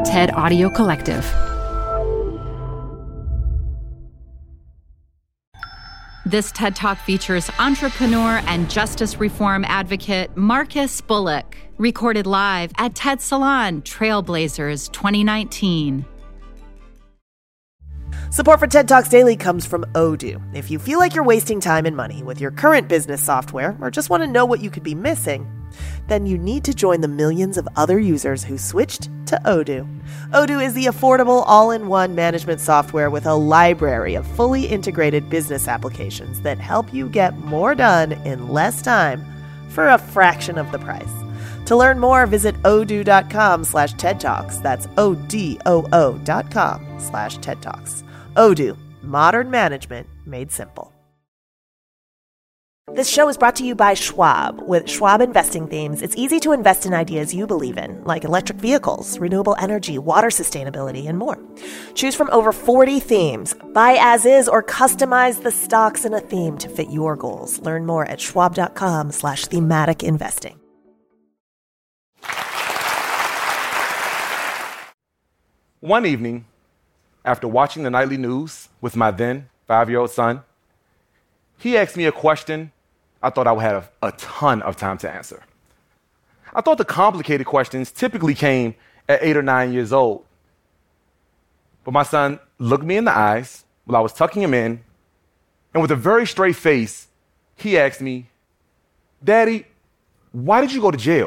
TED Audio Collective. This TED Talk features entrepreneur and justice reform advocate Marcus Bullock, recorded live at TED Salon Trailblazers 2019. Support for TED Talks Daily comes from Odoo. If you feel like you're wasting time and money with your current business software or just want to know what you could be missing, then you need to join the millions of other users who switched to Odoo. Odoo is the affordable all-in-one management software with a library of fully integrated business applications that help you get more done in less time for a fraction of the price. To learn more, visit odoo.com/TED Talks. That's ODOO.com/TED Talks. Odoo, modern management made simple. This show is brought to you by Schwab. With Schwab investing themes, it's easy to invest in ideas you believe in, like electric vehicles, renewable energy, water sustainability, and more. Choose from over 40 themes. Buy as is or customize the stocks in a theme to fit your goals. Learn more at schwab.com/thematic investing. One evening, after watching the nightly news with my then 5-year-old son, he asked me a question I thought I would have a ton of time to answer. I thought the complicated questions typically came at 8 or 9 years old. But my son looked me in the eyes while I was tucking him in, and with a very straight face, he asked me, "Daddy, why did you go to jail?"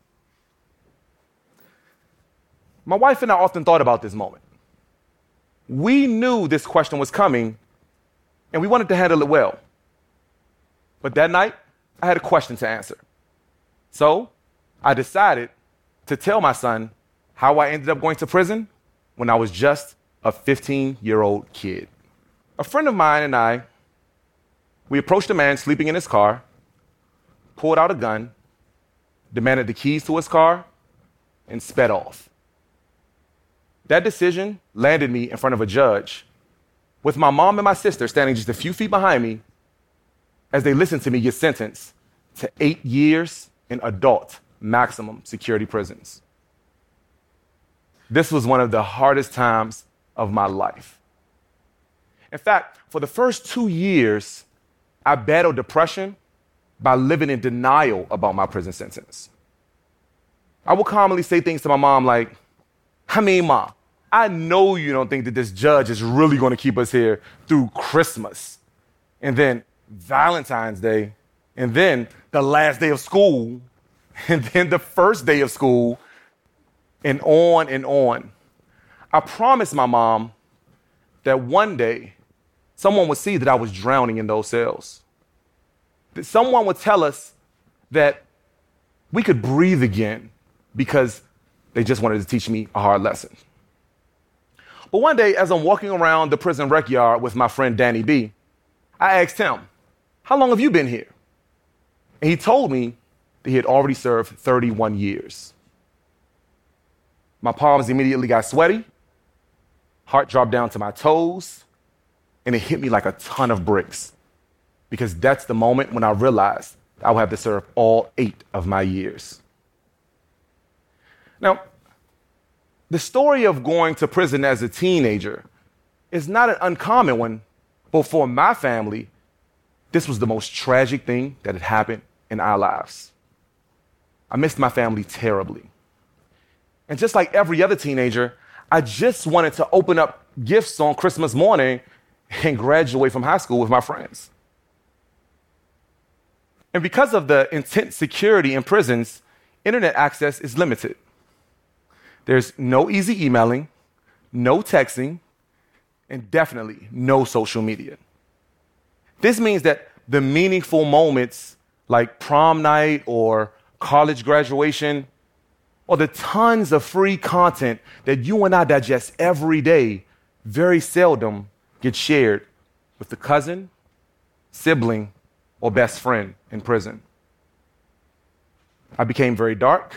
My wife and I often thought about this moment. We knew this question was coming, and we wanted to handle it well. But that night, I had a question to answer. So I decided to tell my son how I ended up going to prison when I was just a 15-year-old kid. A friend of mine and I, we approached a man sleeping in his car, pulled out a gun, demanded the keys to his car, and sped off. That decision landed me in front of a judge, with my mom and my sister standing just a few feet behind me as they listened to me get sentenced to 8 years in adult maximum security prisons. This was one of the hardest times of my life. In fact, for the first 2 years, I battled depression by living in denial about my prison sentence. I would commonly say things to my mom like, "Ma, I know you don't think that this judge is really going to keep us here through Christmas, and then Valentine's Day, and then the last day of school, and then the first day of school, and on and on." I promised my mom that one day someone would see that I was drowning in those cells. That someone would tell us that we could breathe again because they just wanted to teach me a hard lesson. But one day, as I'm walking around the prison rec yard with my friend Danny B, I asked him, "How long have you been here?" And he told me that he had already served 31 years. My palms immediately got sweaty, heart dropped down to my toes, and it hit me like a ton of bricks, because that's the moment when I realized I would have to serve all 8 of my years. Now, the story of going to prison as a teenager is not an uncommon one, but for my family, this was the most tragic thing that had happened in our lives. I missed my family terribly. And just like every other teenager, I just wanted to open up gifts on Christmas morning and graduate from high school with my friends. And because of the intense security in prisons, internet access is limited. There's no easy emailing, no texting, and definitely no social media. This means that the meaningful moments like prom night or college graduation, or the tons of free content that you and I digest every day, very seldom get shared with the cousin, sibling, or best friend in prison. I became very dark.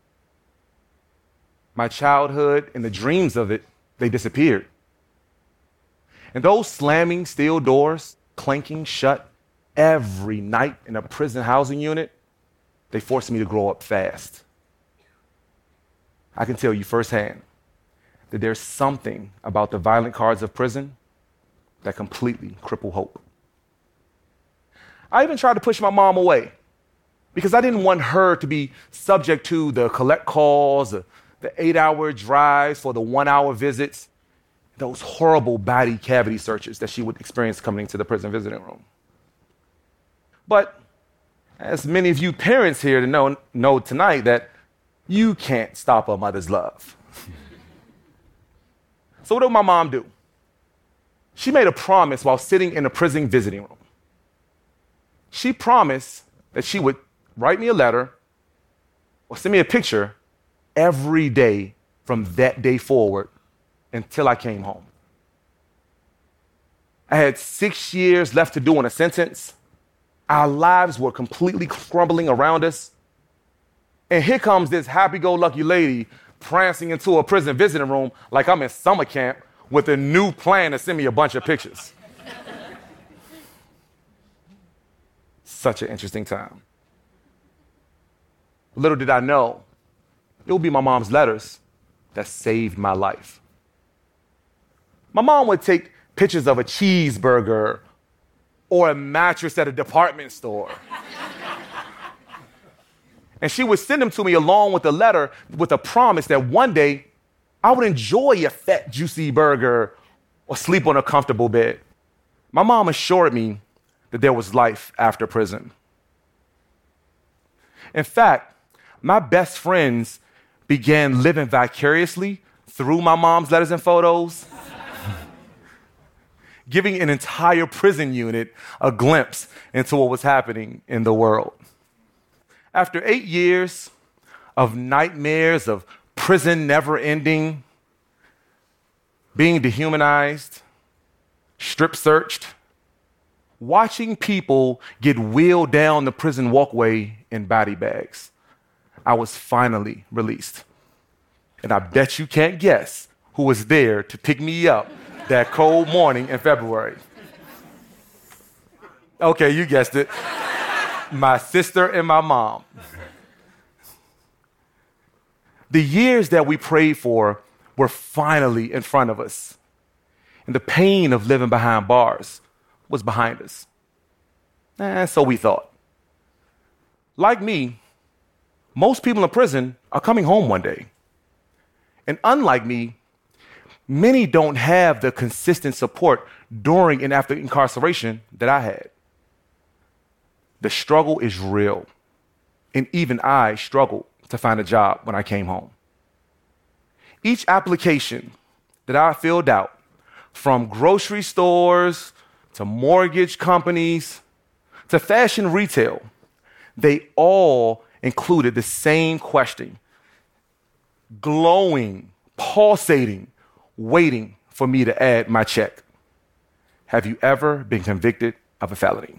My childhood and the dreams of it, they disappeared. And those slamming steel doors, clanking shut every night in a prison housing unit, they forced me to grow up fast. I can tell you firsthand, that there's something about the violent cards of prison that completely cripple hope. I even tried to push my mom away because I didn't want her to be subject to the collect calls, the 8-hour drives for the 1-hour visits, those horrible body cavity searches that she would experience coming to the prison visiting room. But as many of you parents here to know tonight that you can't stop a mother's love. So what did my mom do? She made a promise while sitting in a prison visiting room. She promised that she would write me a letter or send me a picture every day from that day forward until I came home. I had 6 years left to do in a sentence. Our lives were completely crumbling around us. And here comes this happy-go-lucky lady prancing into a prison visiting room like I'm in summer camp with a new plan to send me a bunch of pictures. Such an interesting time. Little did I know, it would be my mom's letters that saved my life. My mom would take pictures of a cheeseburger or a mattress at a department store. And she would send them to me along with a letter with a promise that one day I would enjoy a fat, juicy burger or sleep on a comfortable bed. My mom assured me that there was life after prison. In fact, my best friends began living vicariously through my mom's letters and photos, giving an entire prison unit a glimpse into what was happening in the world. After 8 years of nightmares of prison never ending, being dehumanized, strip searched, watching people get wheeled down the prison walkway in body bags, I was finally released. And I bet you can't guess who was there to pick me up that cold morning in February. Okay, you guessed it. My sister and my mom. The years that we prayed for were finally in front of us. And the pain of living behind bars was behind us. So we thought. Like me, most people in prison are coming home one day. And unlike me, many don't have the consistent support during and after incarceration that I had. The struggle is real. And even I struggled to find a job when I came home. Each application that I filled out, from grocery stores to mortgage companies to fashion retail, they all included the same question, glowing, pulsating, waiting for me to add my check. Have you ever been convicted of a felony?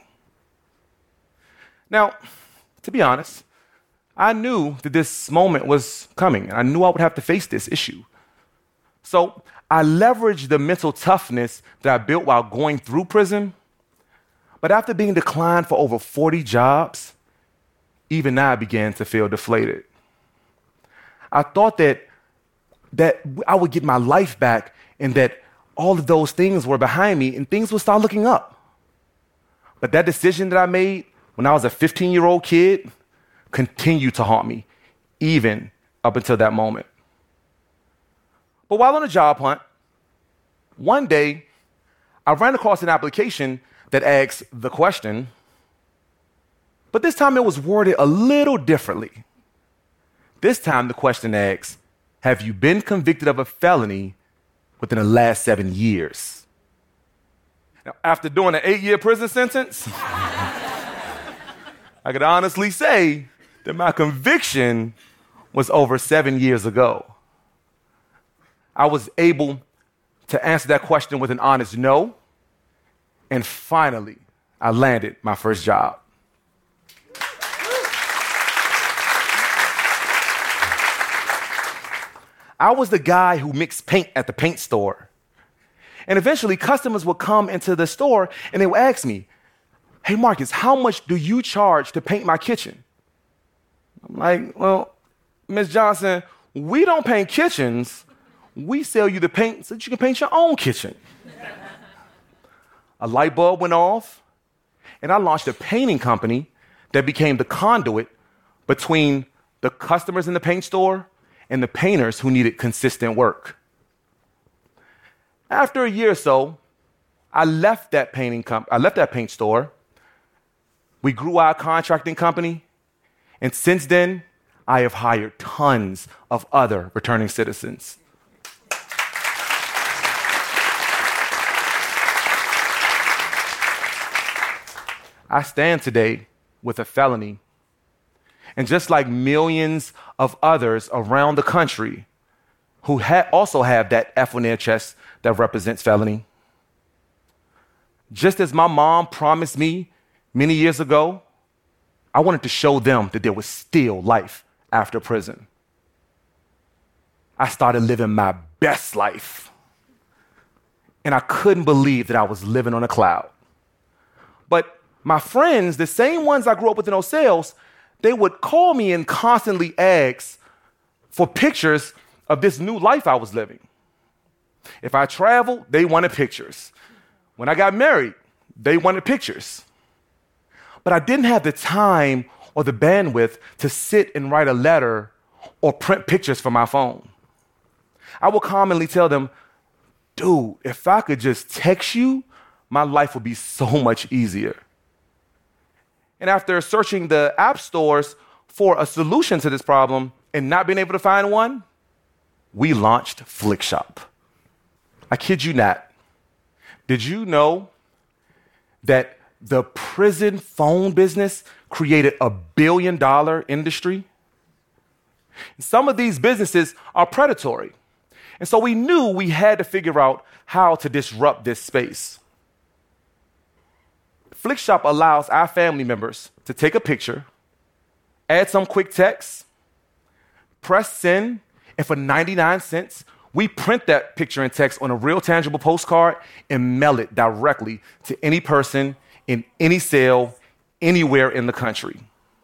Now, to be honest, I knew that this moment was coming. I knew I would have to face this issue. So I leveraged the mental toughness that I built while going through prison. But after being declined for over 40 jobs, even I began to feel deflated. I thought that I would get my life back and that all of those things were behind me and things would start looking up. But that decision that I made when I was a 15-year-old kid continued to haunt me, even up until that moment. But while on a job hunt, one day I ran across an application that asked the question, but this time it was worded a little differently. This time the question asks, have you been convicted of a felony within the last 7 years? Now, after doing an 8-year prison sentence, I could honestly say that my conviction was over 7 years ago. I was able to answer that question with an honest no, and finally, I landed my first job. I was the guy who mixed paint at the paint store. And eventually, customers would come into the store and they would ask me, hey, Marcus, how much do you charge to paint my kitchen? I'm like, well, Ms. Johnson, we don't paint kitchens. we sell you the paint so that you can paint your own kitchen. A light bulb went off, and I launched a painting company that became the conduit between the customers in the paint store and the painters who needed consistent work. After a year or so, I left that paint store. We grew our contracting company, and since then, I have hired tons of other returning citizens. I stand today with a felony. And just like millions of others around the country who also have that F on their chest that represents felony, just as my mom promised me many years ago, I wanted to show them that there was still life after prison. I started living my best life. And I couldn't believe that I was living on a cloud. But my friends, the same ones I grew up with in those sales, they would call me and constantly ask for pictures of this new life I was living. If I traveled, they wanted pictures. When I got married, they wanted pictures. But I didn't have the time or the bandwidth to sit and write a letter or print pictures from my phone. I would commonly tell them, dude, if I could just text you, my life would be so much easier. And after searching the app stores for a solution to this problem and not being able to find one, we launched Flickshop. I kid you not. Did you know that the prison phone business created a $1 billion industry? Some of these businesses are predatory. And so we knew we had to figure out how to disrupt this space. Flickshop allows our family members to take a picture, add some quick text, press send, and for 99 cents, we print that picture and text on a real tangible postcard and mail it directly to any person in any cell anywhere in the country.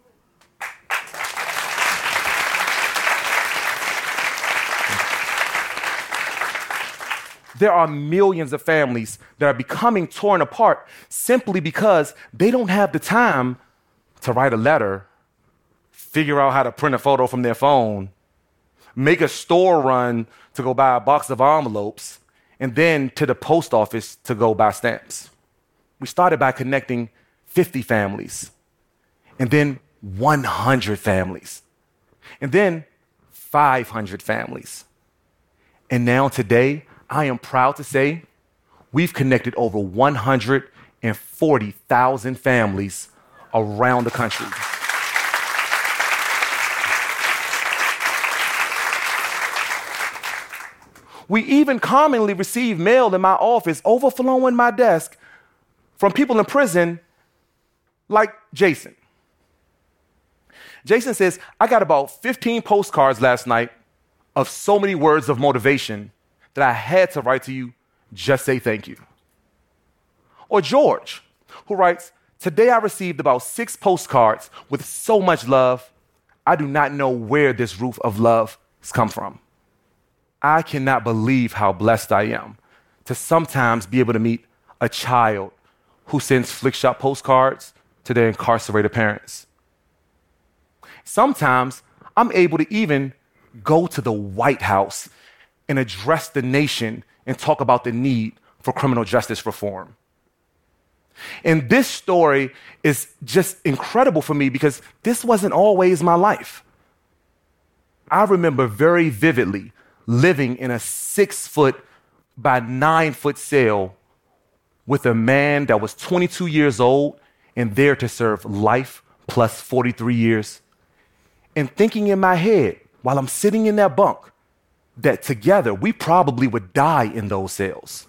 There are millions of families that are becoming torn apart simply because they don't have the time to write a letter, figure out how to print a photo from their phone, make a store run to go buy a box of envelopes, and then to the post office to go buy stamps. We started by connecting 50 families, and then 100 families, and then 500 families. And now today, I am proud to say we've connected over 140,000 families around the country. We even commonly receive mail in my office overflowing my desk from people in prison like Jason. Jason says, I got about 15 postcards last night of so many words of motivation that I had to write to you, just say thank you. Or George, who writes, today I received about 6 postcards with so much love, I do not know where this roof of love has come from. I cannot believe how blessed I am to sometimes be able to meet a child who sends Flickshop postcards to their incarcerated parents. Sometimes I'm able to even go to the White House and address the nation and talk about the need for criminal justice reform. And this story is just incredible for me because this wasn't always my life. I remember very vividly living in a 6-foot by 9-foot cell with a man that was 22 years old and there to serve life plus 43 years. And thinking in my head, while I'm sitting in that bunk, that together we probably would die in those cells.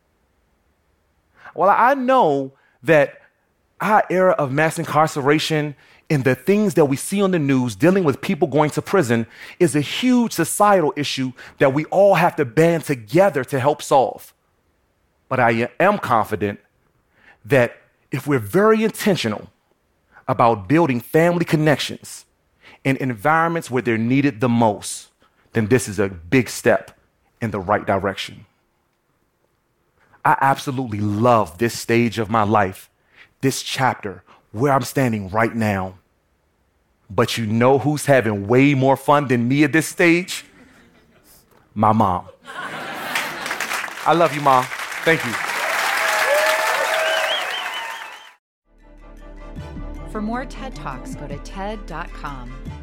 Well, I know that our era of mass incarceration and the things that we see on the news dealing with people going to prison is a huge societal issue that we all have to band together to help solve. But I am confident that if we're very intentional about building family connections in environments where they're needed the most, then this is a big step in the right direction. I absolutely love this stage of my life, this chapter where I'm standing right now. But you know who's having way more fun than me at this stage? My mom. I love you, Mom. Thank you. For more TED Talks, go to TED.com.